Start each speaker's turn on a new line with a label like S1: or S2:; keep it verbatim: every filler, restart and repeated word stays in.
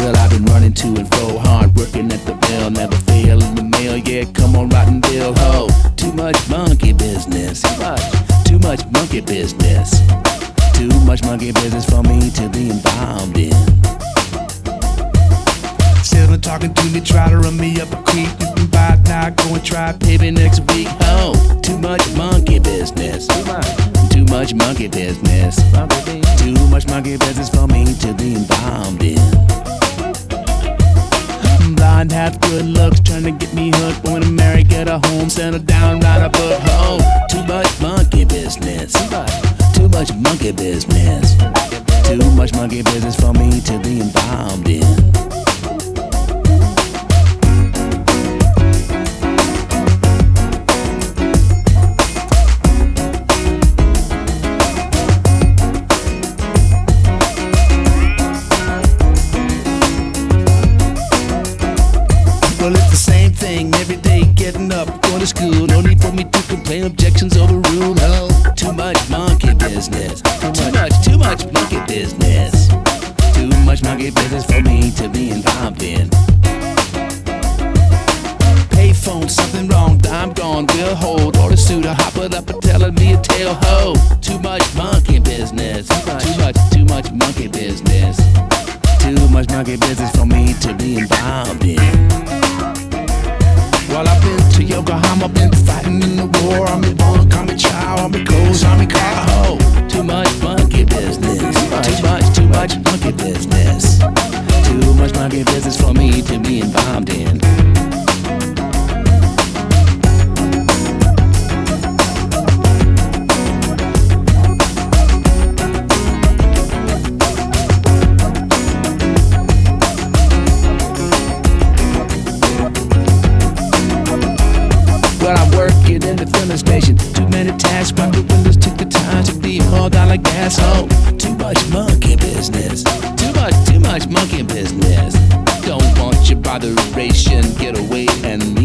S1: Well, I've been running to and fro, hard working at the mill, never fail in the mail. Yeah, come on, Rotten Bill. Ho, too much monkey business. Too much, too much monkey business. Too much monkey business for me to be involved in. Still talking to me, try to run me up a creek. You can buy it now, go and try it, pay me next week. Oh, too much monkey business. Too much, too much monkey business. Too much monkey business for me to be involved in. Blind, half good looks, trying to get me hooked. Want to marry, get a home, settle down, ride a boat. Oh, too much monkey business. Too much, too much monkey business. Too much monkey business for me to be involved in. Well, it's the same thing every day, getting up, going to school. No need for me to complain, objections overruled. Oh, too much monkey business. Too much, too much monkey business. Too much monkey business for me to be involved in. Payphone, something wrong, I'm gone, we'll hold. Order suit, I hop it up and telling me a tale. Ho, too much monkey business. Too much, too much, too much monkey business. Too much monkey business for me to be involved in. Well, I've been to Yokohama, been fighting in the war. I'm in one, call me child, I'm in clothes, I'm in car. Oh, too much monkey business. Too much, too much monkey business. Too much monkey business for me to be involved in. Well, I'm working in the filling station. Too many tasks, but the windows took the time to be hauled out like gas. Oh, too much monkey business. Too much, too much monkey business. Don't want your botheration, get away and